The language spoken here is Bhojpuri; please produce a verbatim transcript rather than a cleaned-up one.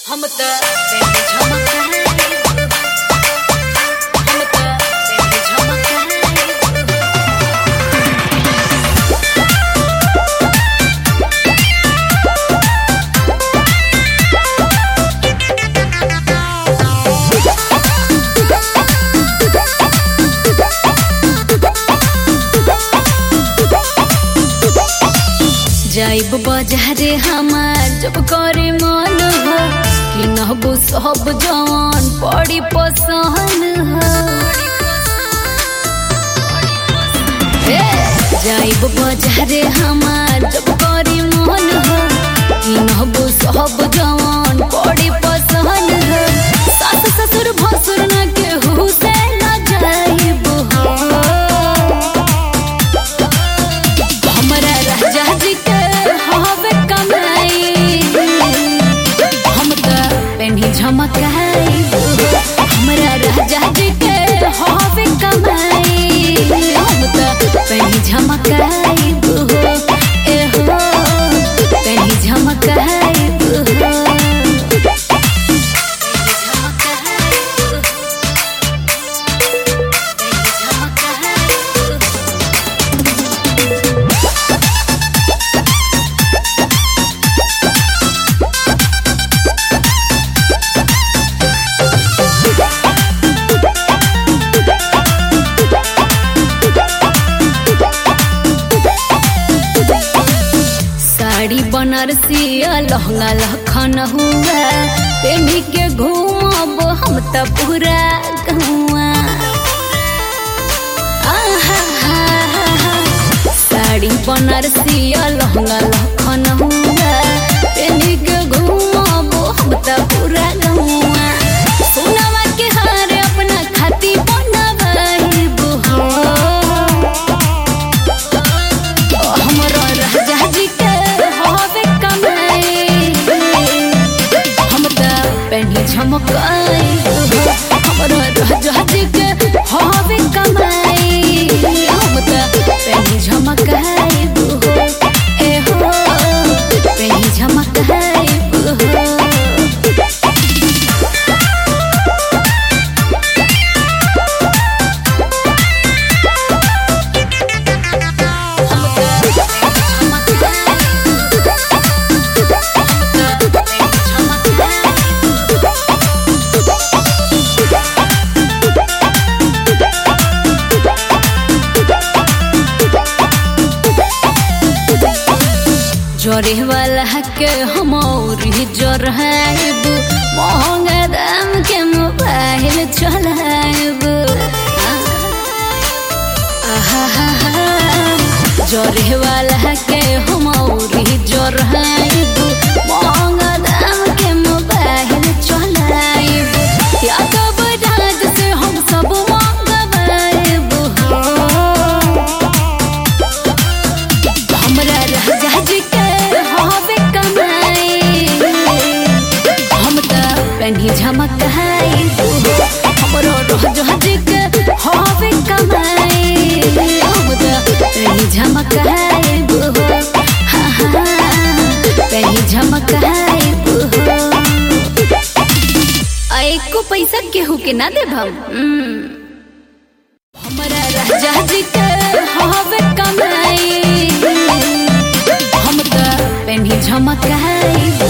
हम त तेरे झमकाए हम त तेरे झमकाए जाइब बाजारे हमार जब करे मन हो कि नहबो सब जवान पड़ी पसंद हो। जाइब बाजारे हमार जब करे मन हो कि नहबो सब जवान पड़ी पसंद हो। सास ससुर भसुर न केहू से न जाइब हो। हमरा राजा जी के झमकाई हमरा राजा जी के हवे कमाई हम त तनी झमकाई ए हो तनी झमकाई बनारसी लहंगा लखन हुआ पेनी के घूमब हम त पूरा गहुआ। साड़ी बनारसी लहंगा लखन हुआ पेनी के घूमब हम त पूरा गहुआ। सोनावा के हार अपना खाती बनवाइब हो। हमरा राजा जी के झमकाई हमरा राजा जी के हवे कमाई हम त तनी झमकाई ए हो तनी झमकाई जोरे वाला के हम जोराइब महंगा दाम के मोबाइल चलाइब। जोरे वाला के हम जोराइब महंगा दाम के मोबाइल चलाइब। या तो बजाज से हम सब मंगवाइब हो। हमरा राजा जी के तनी झमकाई हमरो राजा जी के हवे कमाई हम त तनी झमकाई तनी झमकाई एको पैसा केहू के ना देब हम। हमरा राजा जी के हवे कमाई हम त तनी झमकाई